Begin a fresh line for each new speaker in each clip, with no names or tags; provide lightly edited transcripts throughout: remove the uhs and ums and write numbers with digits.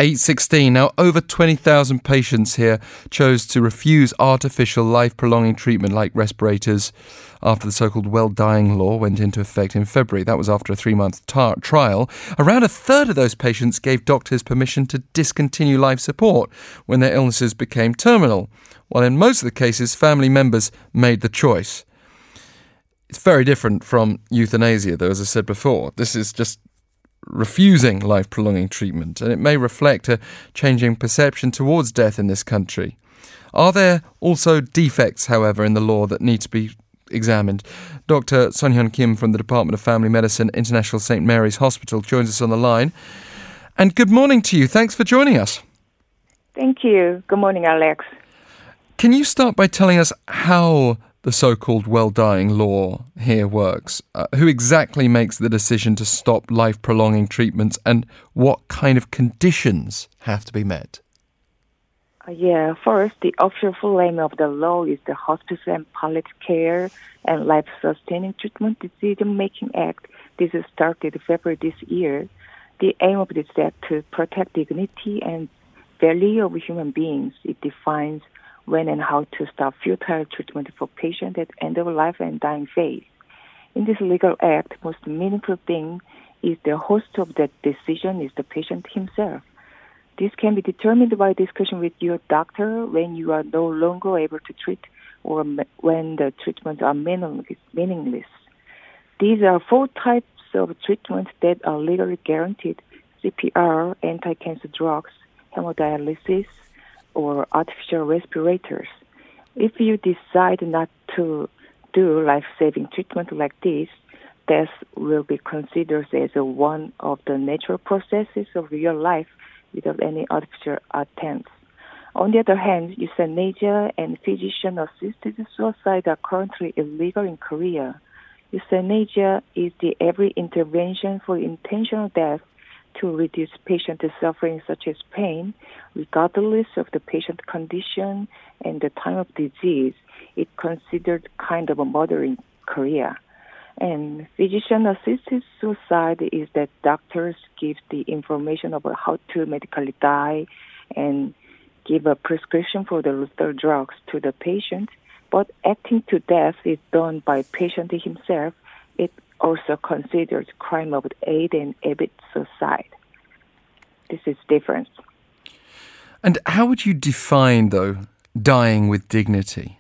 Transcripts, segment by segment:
8:16. Now, over 20,000 patients here chose to refuse artificial life-prolonging treatment like respirators after the so-called well-dying law went into effect in February. That was after a 3-month trial. Around a third of those patients gave doctors permission to discontinue life support when their illnesses became terminal, while in most of the cases, family members made the choice. It's very different from euthanasia, though, as I said before. This is just refusing life-prolonging treatment, and it may reflect a changing perception towards death in this country. Are there also defects, however, in the law that need to be examined? Dr. Son-Hyun Kim from the Department of Family Medicine, International St. Mary's Hospital, joins us on the line. And good morning to you. Thanks for joining us.
Thank you. Good morning, Alex.
Can you start by telling us how the so-called well-dying law here works? Who exactly makes the decision to stop life-prolonging treatments, and what kind of conditions have to be met?
First, the official full name of the law is the Hospital and Palliative Care and Life-Sustaining Treatment Decision-Making Act. This started February this year. The aim of this act to protect dignity and value of human beings. It defines when and how to stop futile treatment for patients at end of life and dying phase. In this legal act, most meaningful thing is the host of that decision is the patient himself. This can be determined by discussion with your doctor when you are no longer able to treat or when the treatments are meaningless. These are 4 types of treatments that are legally guaranteed: CPR, anti-cancer drugs, hemodialysis, or artificial respirators. If you decide not to do life-saving treatment like this, death will be considered as one of the natural processes of real life without any artificial attempts. On the other hand, euthanasia and physician-assisted suicide are currently illegal in Korea. Euthanasia is the every intervention for intentional death to reduce patient suffering such as pain, regardless of the patient condition and the time of disease. It's considered kind of a murder in Korea. And physician-assisted suicide is that doctors give the information about how to medically die and give a prescription for the lethal drugs to the patient. But acting to death is done by patient himself. It also considered crime of aid and abet suicide. This is different.
And how would you define, though, dying with dignity?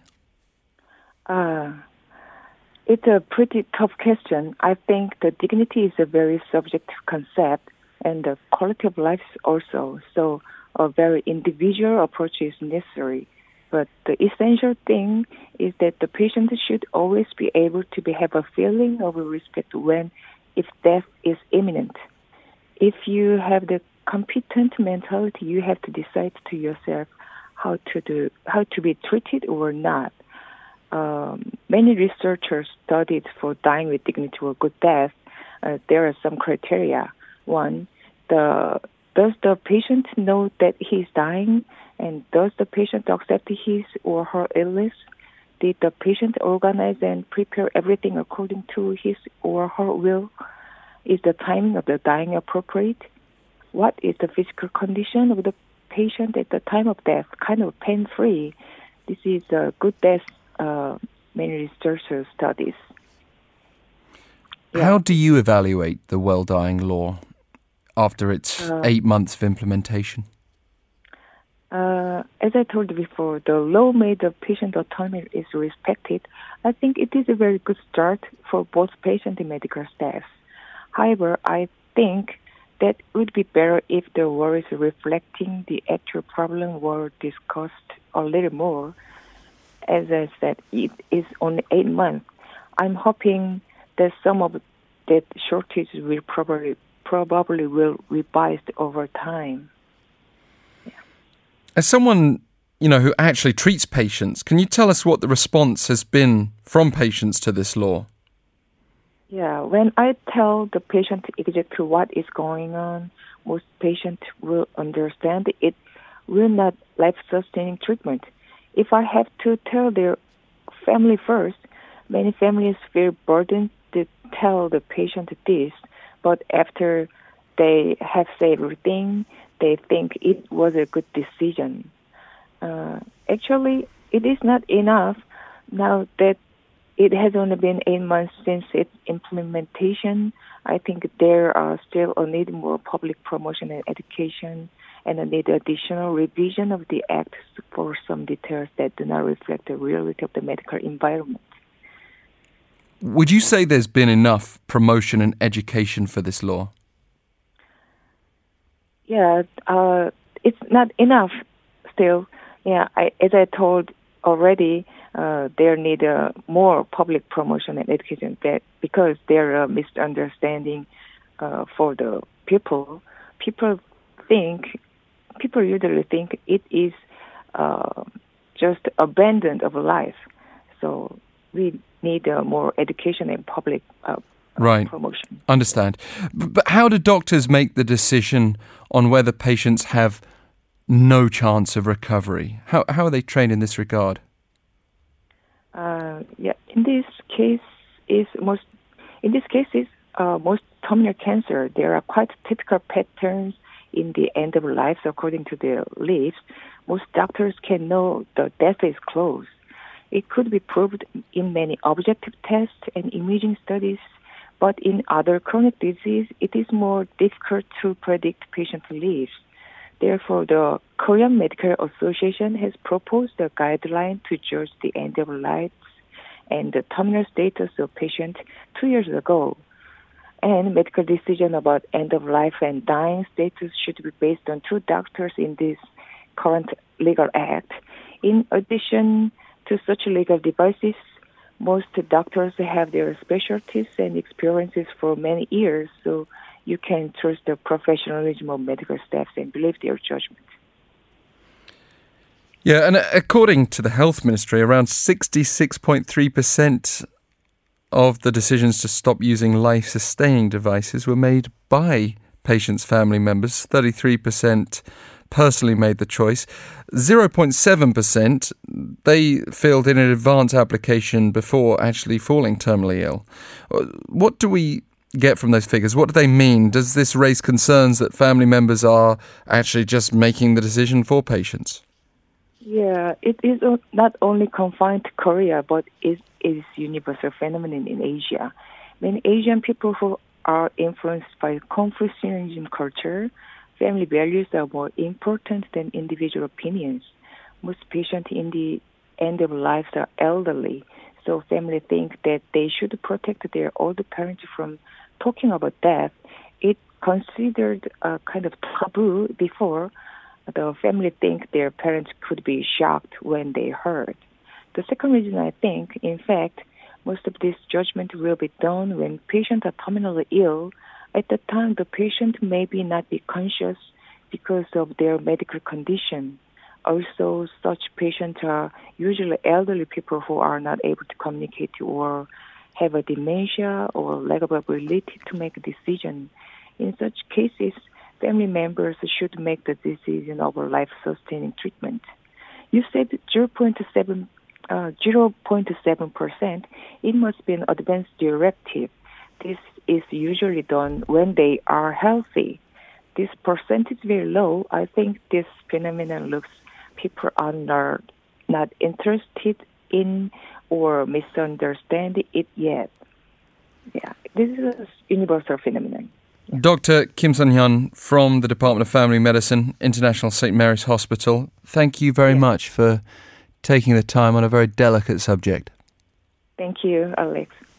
It's a pretty tough question. I think the dignity is a very subjective concept, and the quality of life also. So a very individual approach is necessary. But the essential thing is that the patient should always be able to have a feeling of respect if death is imminent. If you have the competent mentality, you have to decide to yourself how to be treated or not. Many researchers studied for dying with dignity or good death. There are some criteria. One, does the patient know that he's dying, and does the patient accept his or her illness? Did the patient organize and prepare everything according to his or her will? Is the timing of the dying appropriate? What is the physical condition of the patient at the time of death? Kind of pain-free. This is a good death. Many researchers studies.
How do you evaluate the well-dying law after its 8 months of implementation?
As I told before, the law made the patient autonomy is respected. I think it is a very good start for both patient and medical staff. However, I think that would be better if the worries reflecting the actual problem were discussed a little more. As I said, it is only 8 months. I'm hoping that some of that shortage will probably will revised over time. Yeah.
As someone, who actually treats patients, can you tell us what the response has been from patients to this law?
Yeah, when I tell the patient exactly what is going on, most patients will understand it will not life-sustaining treatment. If I have to tell their family first, many families feel burdened to tell the patient this, but after they have said everything, they think it was a good decision. Actually, it is not enough now that it has only been 8 months since its implementation. I think there are still a need more public promotion and education, and a need additional revision of the act for some details that do not reflect the reality of the medical environment.
Would you say there's been enough promotion and education for this law?
Yeah, it's not enough still. Yeah, as I told already, there need more public promotion and education because there are misunderstanding for the people. People usually think it is just abandon of life. So we need more education and public promotion.
Understand. But how do doctors make the decision on whether patients have no chance of recovery? How are they trained in this regard?
In this case, most terminal cancer, there are quite typical patterns in the end of life. So according to their lives, most doctors can know the death is close. It could be proved in many objective tests and imaging studies, but in other chronic disease, it is more difficult to predict patient lives. Therefore, the Korean Medical Association has proposed a guideline to judge the end of life and the terminal status of patient 2 years ago. And medical decision about end of life and dying status should be based on 2 doctors in this current legal act. In addition to such legal devices, most doctors have their specialties and experiences for many years, so you can trust the professionalism of medical staff and believe their judgment.
Yeah, and according to the Health Ministry, around 66.3% of the decisions to stop using life-sustaining devices were made by patients' family members. 33% personally made the choice. 0.7%, they filled in an advance application before actually falling terminally ill. What do we get from those figures? What do they mean? Does this raise concerns that family members are actually just making the decision for patients?
Yeah, it is not only confined to Korea, but it is universal phenomenon in Asia. Many Asian people who are influenced by Confucianism culture, family values are more important than individual opinions. Most patients in the end of life are elderly, so family think that they should protect their older parents from talking about death. It considered a kind of taboo before. The family think their parents could be shocked when they heard. The second reason I think, in fact, most of this judgment will be done when patients are terminally ill. At the time, the patient maybe not be conscious because of their medical condition. Also, such patients are usually elderly people who are not able to communicate or have a dementia or lack of ability to make a decision. In such cases, family members should make the decision over life-sustaining treatment. You said 0.7%. It must be an advance directive. This is usually done when they are healthy. This percentage is very low. I think this phenomenon looks people are not interested in or misunderstand it yet. Yeah, this is a universal phenomenon.
Dr. Kim Sun-hyun from the Department of Family Medicine, International St. Mary's Hospital. Thank you very much for taking the time on a very delicate subject.
Thank you, Alex.